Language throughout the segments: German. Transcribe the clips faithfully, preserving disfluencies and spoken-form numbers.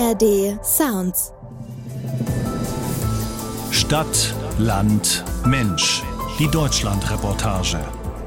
A R D Sounds. Stadt, Land, Mensch. Die Deutschland-Reportage.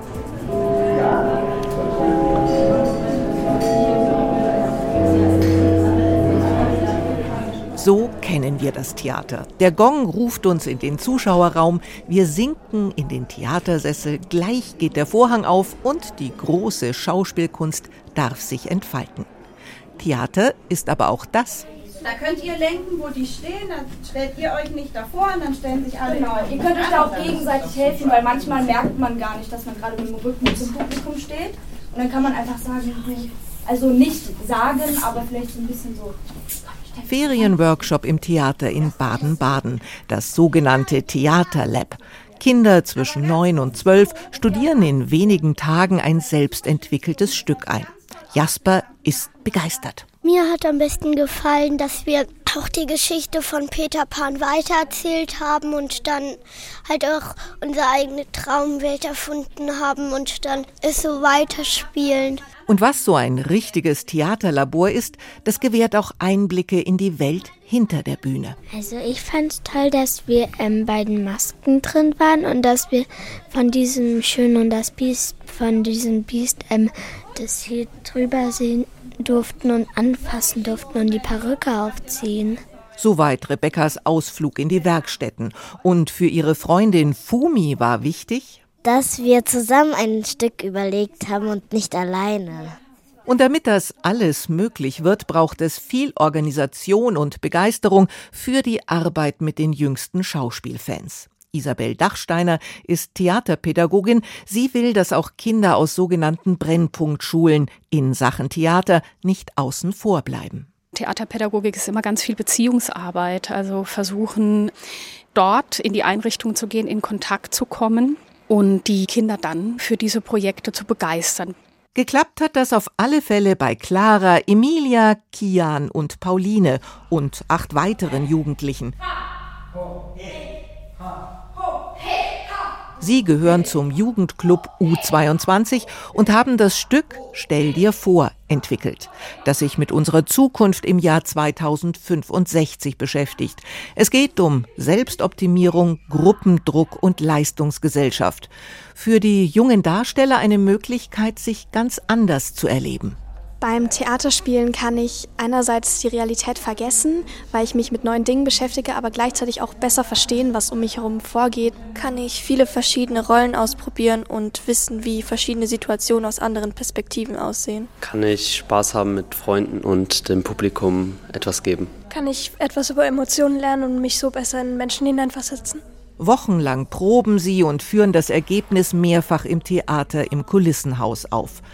So kennen wir das Theater. Der Gong ruft uns in den Zuschauerraum, wir sinken in den Theatersessel, gleich geht der Vorhang auf und die große Schauspielkunst darf sich entfalten. Theater ist aber auch das. Da könnt ihr lenken, wo die stehen, dann stellt ihr euch nicht davor und dann stellen sich alle... Genau, ihr könnt euch da auch gegenseitig helfen, weil manchmal merkt man gar nicht, dass man gerade mit dem Rücken zum Publikum steht. Und dann kann man einfach sagen, also nicht sagen, aber vielleicht so ein bisschen so... Ferienworkshop im Theater in Baden-Baden, das sogenannte Theaterlab. Kinder zwischen neun und zwölf studieren in wenigen Tagen ein selbstentwickeltes Stück ein. Jasper ist begeistert. Mir hat am besten gefallen, dass wir auch die Geschichte von Peter Pan weitererzählt haben und dann halt auch unsere eigene Traumwelt erfunden haben und dann es so weiterspielen. Und was so ein richtiges Theaterlabor ist, das gewährt auch Einblicke in die Welt hinter der Bühne. Also ich fand es toll, dass wir ähm, bei den Masken drin waren und dass wir von diesem Schön und das Biest, von diesem Biest, ähm, das hier drüber sehen durften und anfassen durften und die Perücke aufziehen. Soweit Rebekkas Ausflug in die Werkstätten. Und für ihre Freundin Fumi war wichtig, dass wir zusammen ein Stück überlegt haben und nicht alleine. Und damit das alles möglich wird, braucht es viel Organisation und Begeisterung für die Arbeit mit den jüngsten Schauspielfans. Isabel Dachsteiner ist Theaterpädagogin. Sie will, dass auch Kinder aus sogenannten Brennpunktschulen in Sachen Theater nicht außen vor bleiben. Theaterpädagogik ist immer ganz viel Beziehungsarbeit, also versuchen, dort in die Einrichtung zu gehen, in Kontakt zu kommen und die Kinder dann für diese Projekte zu begeistern. Geklappt hat das auf alle Fälle bei Clara, Emilia, Kian und Pauline und acht weiteren Jugendlichen. Sie gehören zum Jugendclub U zweiundzwanzig und haben das Stück Stell dir vor entwickelt, das sich mit unserer Zukunft im Jahr zweitausendfünfundsechzig beschäftigt. Es geht um Selbstoptimierung, Gruppendruck und Leistungsgesellschaft. Für die jungen Darsteller eine Möglichkeit, sich ganz anders zu erleben. Beim Theaterspielen kann ich einerseits die Realität vergessen, weil ich mich mit neuen Dingen beschäftige, aber gleichzeitig auch besser verstehen, was um mich herum vorgeht. Kann ich viele verschiedene Rollen ausprobieren und wissen, wie verschiedene Situationen aus anderen Perspektiven aussehen. Kann ich Spaß haben mit Freunden und dem Publikum etwas geben. Kann ich etwas über Emotionen lernen und mich so besser in Menschen hineinversetzen. Wochenlang proben sie und führen das Ergebnis mehrfach im Theater im Kulissenhaus auf.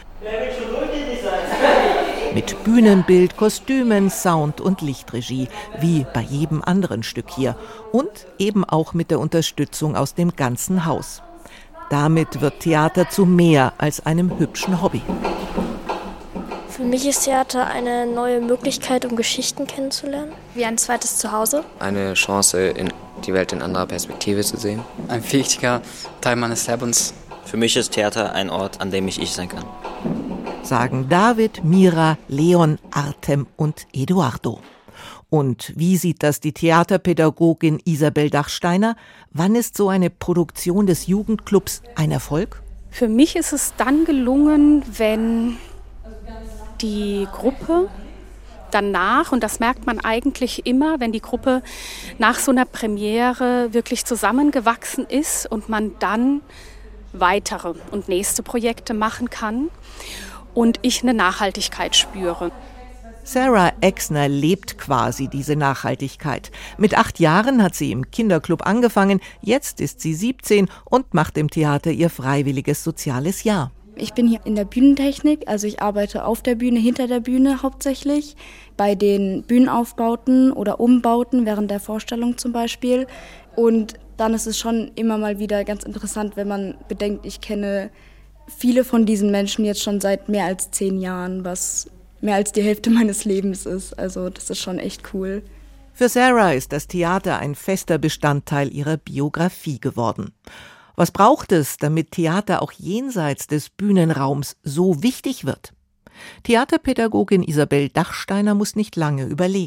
Mit Bühnenbild, Kostümen, Sound und Lichtregie, wie bei jedem anderen Stück hier. Und eben auch mit der Unterstützung aus dem ganzen Haus. Damit wird Theater zu mehr als einem hübschen Hobby. Für mich ist Theater eine neue Möglichkeit, um Geschichten kennenzulernen. Wie ein zweites Zuhause. Eine Chance, in die Welt in anderer Perspektive zu sehen. Ein wichtiger Teil meines Lebens. Für mich ist Theater ein Ort, an dem ich ich sein kann. Sagen David, Mira, Leon, Artem und Eduardo. Und wie sieht das die Theaterpädagogin Isabel Dachsteiner? Wann ist so eine Produktion des Jugendclubs ein Erfolg? Für mich ist es dann gelungen, wenn die Gruppe danach, und das merkt man eigentlich immer, wenn die Gruppe nach so einer Premiere wirklich zusammengewachsen ist und man dann weitere und nächste Projekte machen kann und ich eine Nachhaltigkeit spüre. Sarah Exner lebt quasi diese Nachhaltigkeit. Mit acht Jahren hat sie im Kinderclub angefangen, jetzt ist sie siebzehn und macht im Theater ihr freiwilliges soziales Jahr. Ich bin hier in der Bühnentechnik, also ich arbeite auf der Bühne, hinter der Bühne hauptsächlich, bei den Bühnenaufbauten oder Umbauten während der Vorstellung zum Beispiel. Und dann ist es schon immer mal wieder ganz interessant, wenn man bedenkt, ich kenne viele von diesen Menschen jetzt schon seit mehr als zehn Jahren, was mehr als die Hälfte meines Lebens ist. Also das ist schon echt cool. Für Sarah ist das Theater ein fester Bestandteil ihrer Biografie geworden. Was braucht es, damit Theater auch jenseits des Bühnenraums so wichtig wird? Theaterpädagogin Isabel Dachsteiner muss nicht lange überlegen.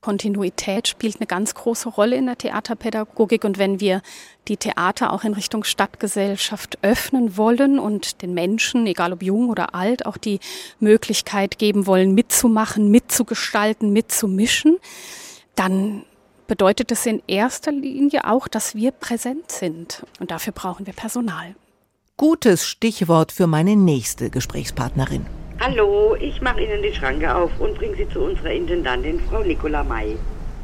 Kontinuität spielt eine ganz große Rolle in der Theaterpädagogik. Und wenn wir die Theater auch in Richtung Stadtgesellschaft öffnen wollen und den Menschen, egal ob jung oder alt, auch die Möglichkeit geben wollen, mitzumachen, mitzugestalten, mitzumischen, dann bedeutet es in erster Linie auch, dass wir präsent sind. Und dafür brauchen wir Personal. Gutes Stichwort für meine nächste Gesprächspartnerin. Hallo, ich mache Ihnen die Schranke auf und bringe Sie zu unserer Intendantin, Frau Nicola May.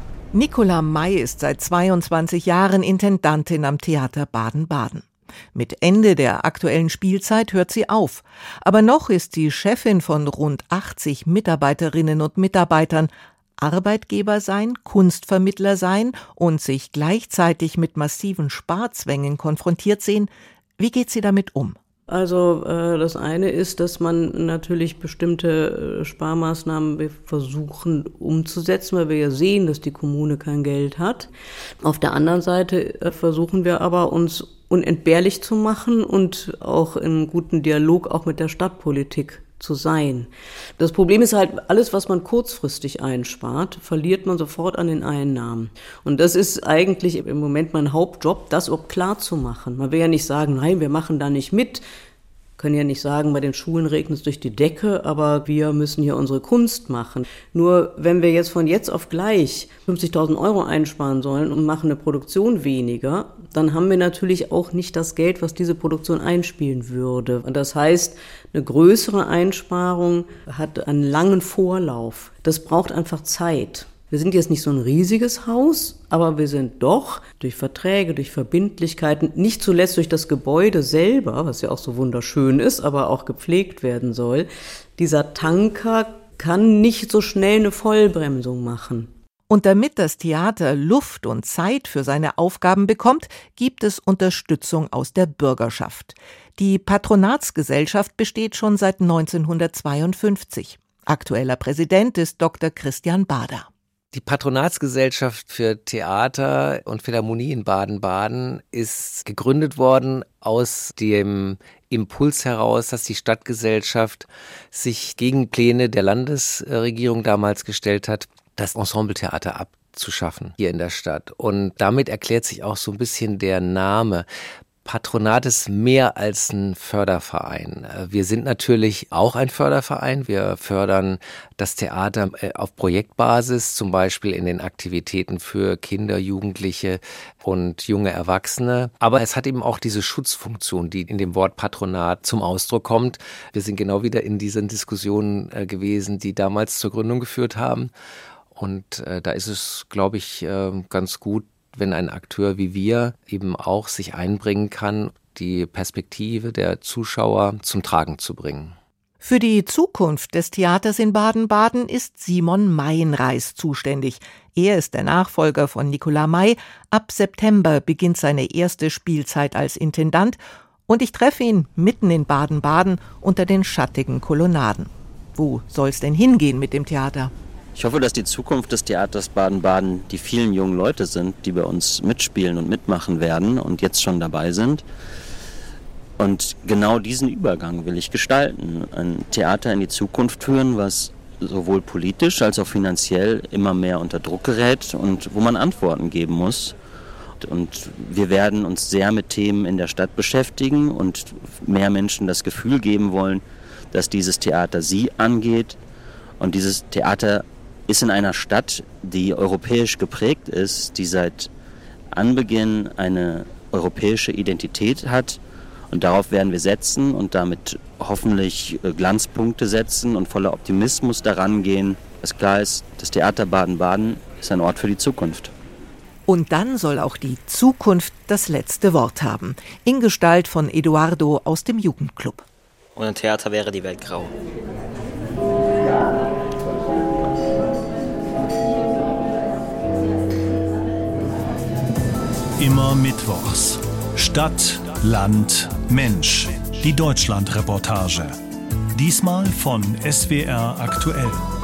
Nicola May ist seit zweiundzwanzig Jahren Intendantin am Theater Baden-Baden. Mit Ende der aktuellen Spielzeit hört sie auf. Aber noch ist sie Chefin von rund achtzig Mitarbeiterinnen und Mitarbeitern. Arbeitgeber sein, Kunstvermittler sein und sich gleichzeitig mit massiven Sparzwängen konfrontiert sehen. Wie geht sie damit um? Also äh, das eine ist, dass man natürlich bestimmte äh, Sparmaßnahmen versuchen umzusetzen, weil wir ja sehen, dass die Kommune kein Geld hat. Auf der anderen Seite äh, versuchen wir aber, uns unentbehrlich zu machen und auch im guten Dialog auch mit der Stadtpolitik zu sein. Das Problem ist halt, alles, was man kurzfristig einspart, verliert man sofort an den Einnahmen. Und das ist eigentlich im Moment mein Hauptjob, das überhaupt klar zu machen. Man will ja nicht sagen, nein, wir machen da nicht mit. Können ja nicht sagen, bei den Schulen regnet es durch die Decke, aber wir müssen hier unsere Kunst machen. Nur wenn wir jetzt von jetzt auf gleich fünfzigtausend Euro einsparen sollen und machen eine Produktion weniger, dann haben wir natürlich auch nicht das Geld, was diese Produktion einspielen würde. Und das heißt, eine größere Einsparung hat einen langen Vorlauf. Das braucht einfach Zeit. Wir sind jetzt nicht so ein riesiges Haus, aber wir sind doch durch Verträge, durch Verbindlichkeiten, nicht zuletzt durch das Gebäude selber, was ja auch so wunderschön ist, aber auch gepflegt werden soll. Dieser Tanker kann nicht so schnell eine Vollbremsung machen. Und damit das Theater Luft und Zeit für seine Aufgaben bekommt, gibt es Unterstützung aus der Bürgerschaft. Die Patronatsgesellschaft besteht schon seit neunzehnhundertzweiundfünfzig. Aktueller Präsident ist Doktor Christian Bader. Die Patronatsgesellschaft für Theater und Philharmonie in Baden-Baden ist gegründet worden aus dem Impuls heraus, dass die Stadtgesellschaft sich gegen Pläne der Landesregierung damals gestellt hat, das Ensembletheater abzuschaffen hier in der Stadt. Und damit erklärt sich auch so ein bisschen der Name. Patronat ist mehr als ein Förderverein. Wir sind natürlich auch ein Förderverein. Wir fördern das Theater auf Projektbasis, zum Beispiel in den Aktivitäten für Kinder, Jugendliche und junge Erwachsene. Aber es hat eben auch diese Schutzfunktion, die in dem Wort Patronat zum Ausdruck kommt. Wir sind genau wieder in diesen Diskussionen gewesen, die damals zur Gründung geführt haben. Und da ist es, glaube ich, ganz gut, wenn ein Akteur wie wir eben auch sich einbringen kann, die Perspektive der Zuschauer zum Tragen zu bringen. Für die Zukunft des Theaters in Baden-Baden ist Simon Meienreis zuständig. Er ist der Nachfolger von Nicola May. Ab September beginnt seine erste Spielzeit als Intendant und ich treffe ihn mitten in Baden-Baden unter den schattigen Kolonnaden. Wo soll's denn hingehen mit dem Theater? Ich hoffe, dass die Zukunft des Theaters Baden-Baden die vielen jungen Leute sind, die bei uns mitspielen und mitmachen werden und jetzt schon dabei sind. Und genau diesen Übergang will ich gestalten. Ein Theater in die Zukunft führen, was sowohl politisch als auch finanziell immer mehr unter Druck gerät und wo man Antworten geben muss. Und wir werden uns sehr mit Themen in der Stadt beschäftigen und mehr Menschen das Gefühl geben wollen, dass dieses Theater sie angeht. Und dieses Theater ist in einer Stadt, die europäisch geprägt ist, die seit Anbeginn eine europäische Identität hat. Und darauf werden wir setzen und damit hoffentlich Glanzpunkte setzen und voller Optimismus daran gehen, dass klar ist, das Theater Baden-Baden ist ein Ort für die Zukunft. Und dann soll auch die Zukunft das letzte Wort haben. In Gestalt von Eduardo aus dem Jugendclub. Ohne Theater wäre die Welt grau. Immer mittwochs. Stadt, Land, Mensch. Die Deutschlandreportage. Diesmal von S W R aktuell.